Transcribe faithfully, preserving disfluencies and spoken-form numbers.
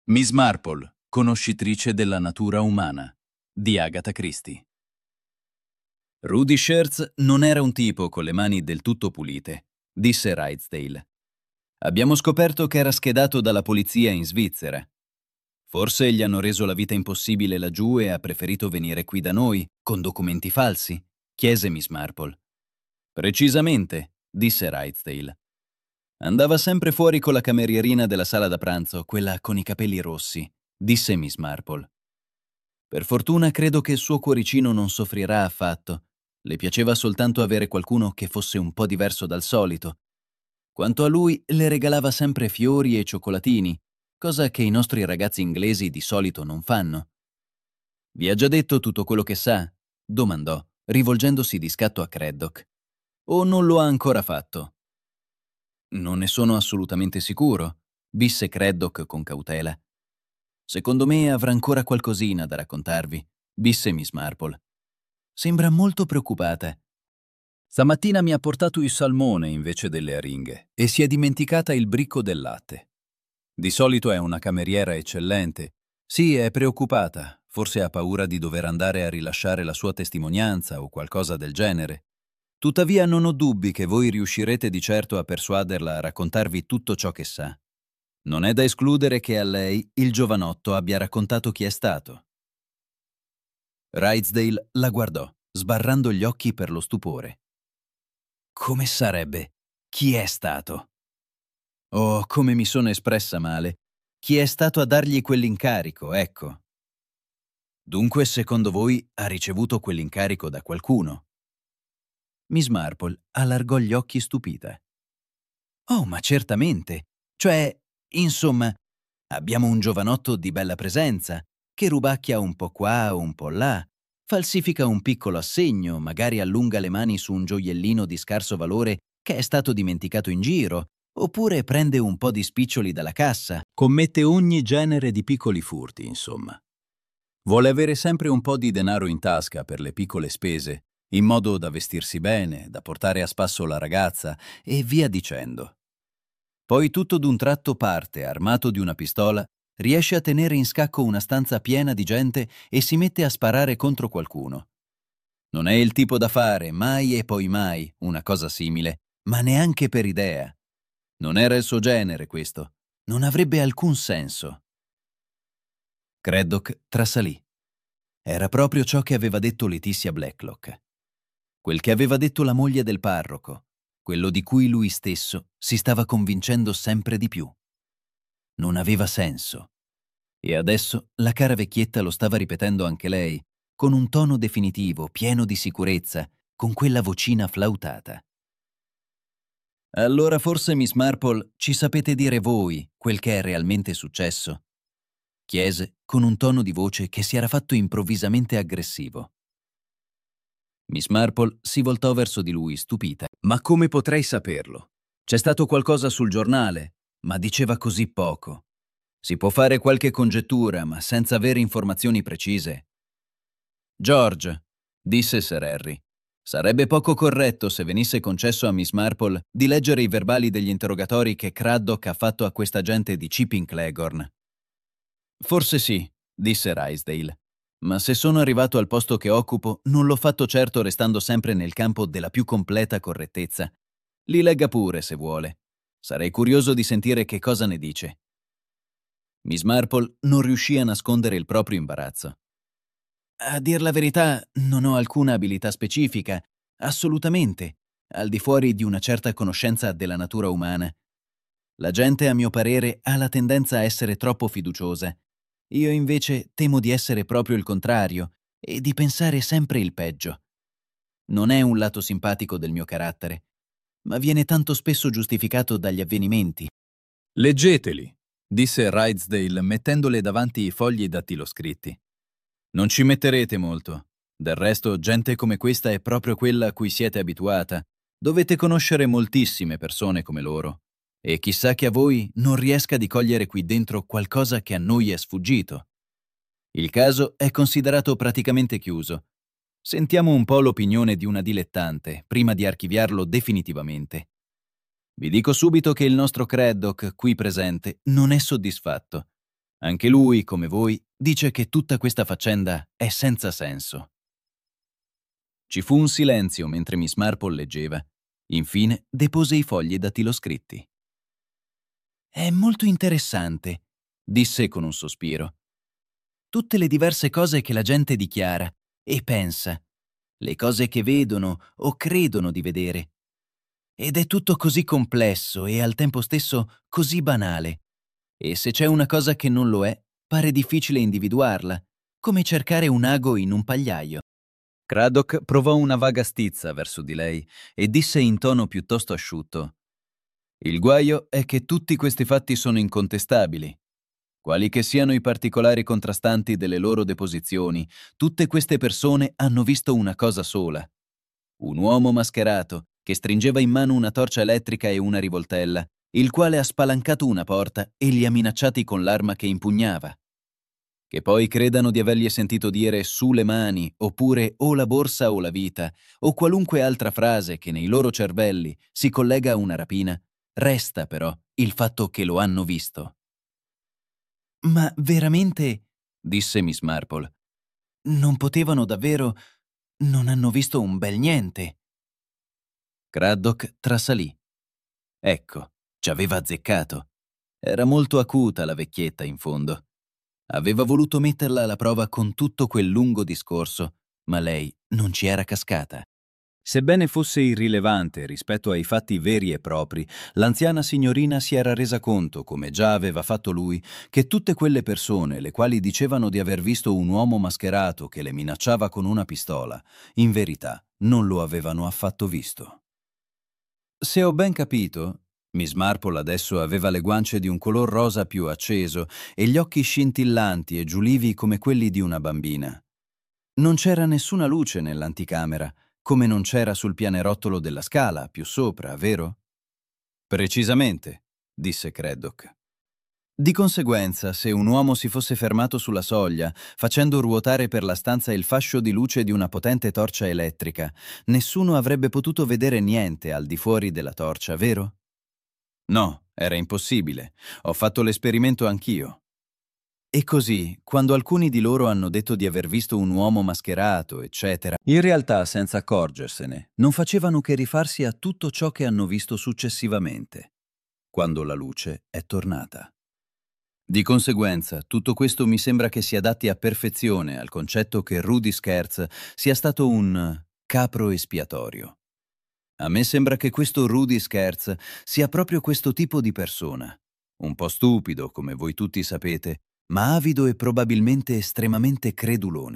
Miss Marple, conoscitrice della natura umana, di Agatha Christie. Rudy Scherz non era un tipo con le mani del tutto pulite, disse Rydesdale. Abbiamo scoperto che era schedato dalla polizia in Svizzera. Forse gli hanno reso la vita impossibile laggiù e ha preferito venire qui da noi, con documenti falsi, chiese Miss Marple. Precisamente, disse Rydesdale. Andava sempre fuori con la camerierina della sala da pranzo, quella con i capelli rossi, disse Miss Marple. Per fortuna credo che il suo cuoricino non soffrirà affatto. Le piaceva soltanto avere qualcuno che fosse un po' diverso dal solito. Quanto a lui, le regalava sempre fiori e cioccolatini, cosa che i nostri ragazzi inglesi di solito non fanno. Vi ha già detto tutto quello che sa? Domandò, rivolgendosi di scatto a Craddock. O non lo ha ancora fatto? Non ne sono assolutamente sicuro, disse Craddock con cautela. Secondo me avrà ancora qualcosina da raccontarvi, disse Miss Marple. Sembra molto preoccupata. Stamattina mi ha portato il salmone invece delle aringhe e si è dimenticata il bricco del latte. Di solito è una cameriera eccellente. Sì, è preoccupata, forse ha paura di dover andare a rilasciare la sua testimonianza o qualcosa del genere. Tuttavia non ho dubbi che voi riuscirete di certo a persuaderla a raccontarvi tutto ciò che sa. Non è da escludere che a lei il giovanotto abbia raccontato chi è stato. Rydesdale la guardò, sbarrando gli occhi per lo stupore. Come sarebbe? Chi è stato? Oh, come mi sono espressa male. Chi è stato a dargli quell'incarico, ecco. Dunque, secondo voi, ha ricevuto quell'incarico da qualcuno? Miss Marple allargò gli occhi stupita. Oh, ma certamente. Cioè, insomma, abbiamo un giovanotto di bella presenza, che rubacchia un po' qua o un po' là, falsifica un piccolo assegno, magari allunga le mani su un gioiellino di scarso valore che è stato dimenticato in giro, oppure prende un po' di spiccioli dalla cassa. Commette ogni genere di piccoli furti, insomma. Vuole avere sempre un po' di denaro in tasca per le piccole spese, in modo da vestirsi bene, da portare a spasso la ragazza e via dicendo. Poi tutto d'un tratto parte, armato di una pistola, riesce a tenere in scacco una stanza piena di gente e si mette a sparare contro qualcuno. Non è il tipo da fare, mai e poi mai, una cosa simile, ma neanche per idea. Non era il suo genere questo, non avrebbe alcun senso. Craddock trasalì. Era proprio ciò che aveva detto Letitia Blacklock. Quel che aveva detto la moglie del parroco, quello di cui lui stesso si stava convincendo sempre di più. Non aveva senso. E adesso la cara vecchietta lo stava ripetendo anche lei, con un tono definitivo, pieno di sicurezza, con quella vocina flautata. Allora forse, Miss Marple, ci sapete dire voi quel che è realmente successo? Chiese con un tono di voce che si era fatto improvvisamente aggressivo. Miss Marple si voltò verso di lui, stupita. Ma come potrei saperlo? C'è stato qualcosa sul giornale, ma diceva così poco. Si può fare qualche congettura, ma senza avere informazioni precise. George, disse Sir Harry, sarebbe poco corretto se venisse concesso a Miss Marple di leggere i verbali degli interrogatori che Craddock ha fatto a questa gente di Chipping Cleghorn. Forse sì, disse Rydesdale. Ma se sono arrivato al posto che occupo, non l'ho fatto certo restando sempre nel campo della più completa correttezza. Li legga pure, se vuole. Sarei curioso di sentire che cosa ne dice. Miss Marple non riuscì a nascondere il proprio imbarazzo. A dir la verità, non ho alcuna abilità specifica, assolutamente, al di fuori di una certa conoscenza della natura umana. La gente, a mio parere, ha la tendenza a essere troppo fiduciosa. Io invece temo di essere proprio il contrario e di pensare sempre il peggio. Non è un lato simpatico del mio carattere, ma viene tanto spesso giustificato dagli avvenimenti. Leggeteli, disse Rydesdale mettendole davanti i fogli dattiloscritti. Non ci metterete molto. Del resto, gente come questa è proprio quella a cui siete abituata. Dovete conoscere moltissime persone come loro. E chissà che a voi non riesca di cogliere qui dentro qualcosa che a noi è sfuggito. Il caso è considerato praticamente chiuso. Sentiamo un po' l'opinione di una dilettante, prima di archiviarlo definitivamente. Vi dico subito che il nostro Craddock, qui presente, non è soddisfatto. Anche lui, come voi, dice che tutta questa faccenda è senza senso. Ci fu un silenzio mentre Miss Marple leggeva. Infine depose i fogli dattiloscritti. «È molto interessante», disse con un sospiro. «Tutte le diverse cose che la gente dichiara e pensa, le cose che vedono o credono di vedere. Ed è tutto così complesso e al tempo stesso così banale. E se c'è una cosa che non lo è, pare difficile individuarla, come cercare un ago in un pagliaio». Craddock provò una vaga stizza verso di lei e disse in tono piuttosto asciutto: «Il guaio è che tutti questi fatti sono incontestabili. Quali che siano i particolari contrastanti delle loro deposizioni, tutte queste persone hanno visto una cosa sola. Un uomo mascherato che stringeva in mano una torcia elettrica e una rivoltella, il quale ha spalancato una porta e li ha minacciati con l'arma che impugnava. Che poi credano di avergli sentito dire su le mani, oppure o la borsa o la vita, o qualunque altra frase che nei loro cervelli si collega a una rapina, resta però il fatto che lo hanno visto». «Ma veramente», disse Miss Marple, «non potevano davvero... non hanno visto un bel niente». Craddock trasalì. Ecco, ci aveva azzeccato. Era molto acuta la vecchietta, in fondo. Aveva voluto metterla alla prova con tutto quel lungo discorso, ma lei non ci era cascata. Sebbene fosse irrilevante rispetto ai fatti veri e propri, l'anziana signorina si era resa conto, come già aveva fatto lui, che tutte quelle persone, le quali dicevano di aver visto un uomo mascherato che le minacciava con una pistola, in verità non lo avevano affatto visto. Se ho ben capito, Miss Marple adesso aveva le guance di un color rosa più acceso e gli occhi scintillanti e giulivi come quelli di una bambina. Non c'era nessuna luce nell'anticamera, come non c'era sul pianerottolo della scala, più sopra, vero? Precisamente, disse Craddock. Di conseguenza, se un uomo si fosse fermato sulla soglia, facendo ruotare per la stanza il fascio di luce di una potente torcia elettrica, nessuno avrebbe potuto vedere niente al di fuori della torcia, vero? No, era impossibile. Ho fatto l'esperimento anch'io. E così, quando alcuni di loro hanno detto di aver visto un uomo mascherato, eccetera, in realtà, senza accorgersene, non facevano che rifarsi a tutto ciò che hanno visto successivamente, quando la luce è tornata. Di conseguenza, tutto questo mi sembra che si adatti a perfezione al concetto che Rudy Scherz sia stato un capro espiatorio. A me sembra che questo Rudy Scherz sia proprio questo tipo di persona, un po' stupido, come voi tutti sapete, ma avido e probabilmente estremamente credulone.